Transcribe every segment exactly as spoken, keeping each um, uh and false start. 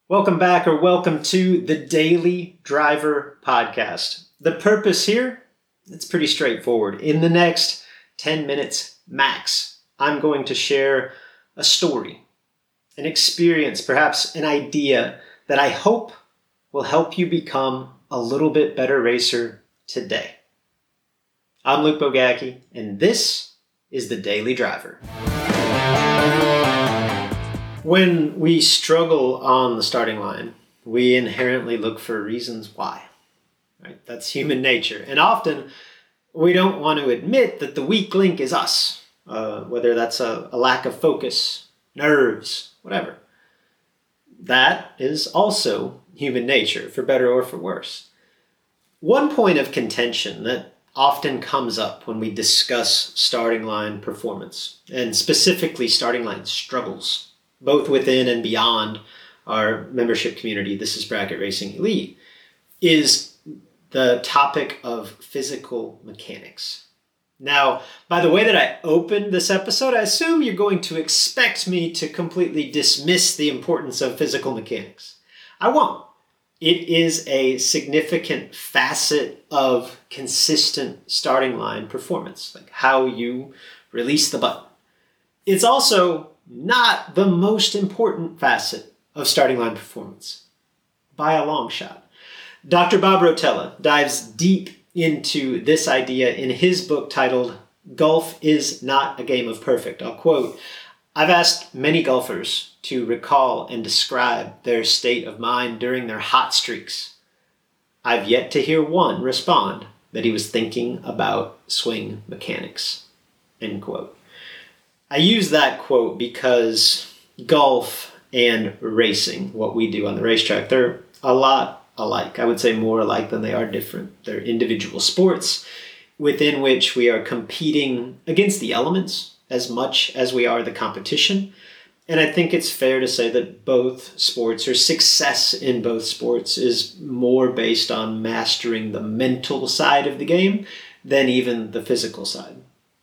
Welcome back or welcome to the Daily Driver Podcast. The purpose here, it's pretty straightforward. In the next ten minutes max, I'm going to share a story, an experience, perhaps an idea that I hope will help you become a little bit better racer today. I'm Luke Bogacki, and this is the Daily Driver. When we struggle on the starting line, we inherently look for reasons why. Right? That's human nature. And often, we don't want to admit that the weak link is us, uh, whether that's a, a lack of focus, nerves, whatever. That is also human nature, for better or for worse. One point of contention that often comes up when we discuss starting line performance, and specifically starting line struggles, both within and beyond our membership community, This is Bracket Racing Elite, is the topic of physical mechanics. Now, by the way that I opened this episode, I assume you're going to expect me to completely dismiss the importance of physical mechanics. I won't. It is a significant facet of consistent starting line performance, like how you release the button. It's also not the most important facet of starting line performance, by a long shot. Doctor Bob Rotella dives deep into this idea in his book titled, Golf is Not a Game of Perfect. I'll quote, I've asked many golfers to recall and describe their state of mind during their hot streaks. I've yet to hear one respond that he was thinking about swing mechanics, end quote. I use that quote because golf and racing, what we do on the racetrack, they're a lot alike. I would say more alike than they are different. They're individual sports within which we are competing against the elements as much as we are the competition. And I think it's fair to say that both sports, or success in both sports, is more based on mastering the mental side of the game than even the physical side.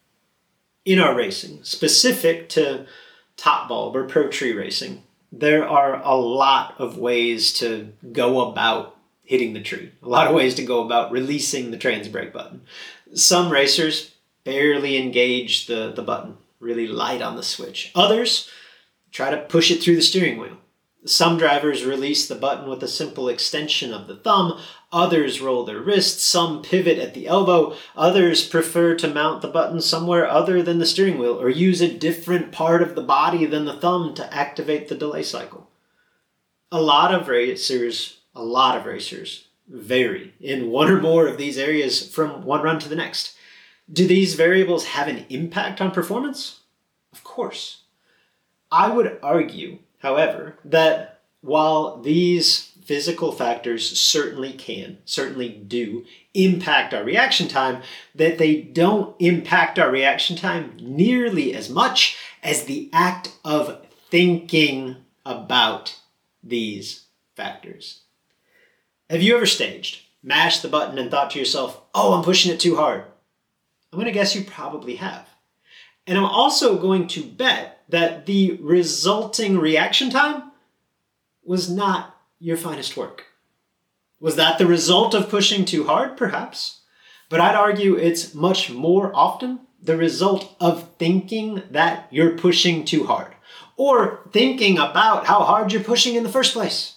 In our racing, specific to top bulb or pro tree racing, there are a lot of ways to go about hitting the tree, a lot of ways to go about releasing the trans brake button. Some racers barely engage the, the button, really light on the switch. Others try to push it through the steering wheel. Some drivers release the button with a simple extension of the thumb. Others roll their wrists. Some pivot at the elbow. Others prefer to mount the button somewhere other than the steering wheel or use a different part of the body than the thumb to activate the delay cycle. A lot of racers, a lot of racers vary in one or more of these areas from one run to the next. Do these variables have an impact on performance? Of course. I would argue, however, that while these physical factors certainly can, certainly do impact our reaction time, that they don't impact our reaction time nearly as much as the act of thinking about these factors. Have you ever staged, mashed the button, and thought to yourself, oh, I'm pushing it too hard? I'm going to guess you probably have. And I'm also going to bet that the resulting reaction time was not your finest work. Was that the result of pushing too hard? Perhaps. But I'd argue it's much more often the result of thinking that you're pushing too hard, or thinking about how hard you're pushing in the first place.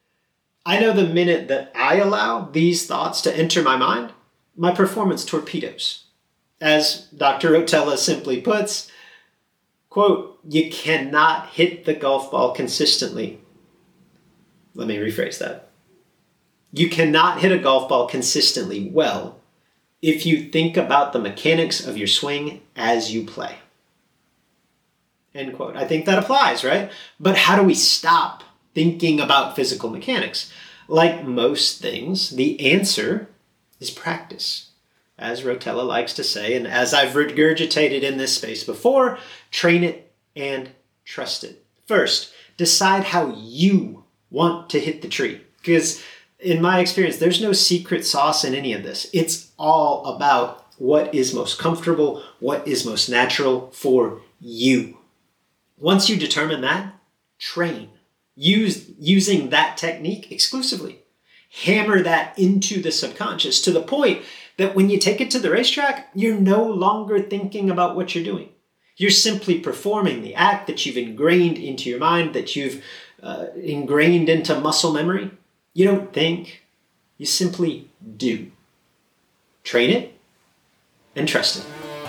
I know the minute that I allow these thoughts to enter my mind, my performance torpedoes. As Doctor Rotella simply puts, quote, you cannot hit the golf ball consistently. Let me rephrase that. You cannot hit a golf ball consistently well if you think about the mechanics of your swing as you play. End quote. I think that applies, right? But how do we stop thinking about physical mechanics? Like most things, the answer is practice. As Rotella likes to say, and as I've regurgitated in this space before, train it and trust it. First, decide how you want to hit the tree. Because in my experience, there's no secret sauce in any of this. It's all about what is most comfortable, what is most natural for you. Once you determine that, train. Use using that technique exclusively. Hammer that into the subconscious to the point that when you take it to the racetrack, you're no longer thinking about what you're doing. You're simply performing the act that you've ingrained into your mind, that you've uh, ingrained into muscle memory. You don't think, you simply do. Train it and trust it.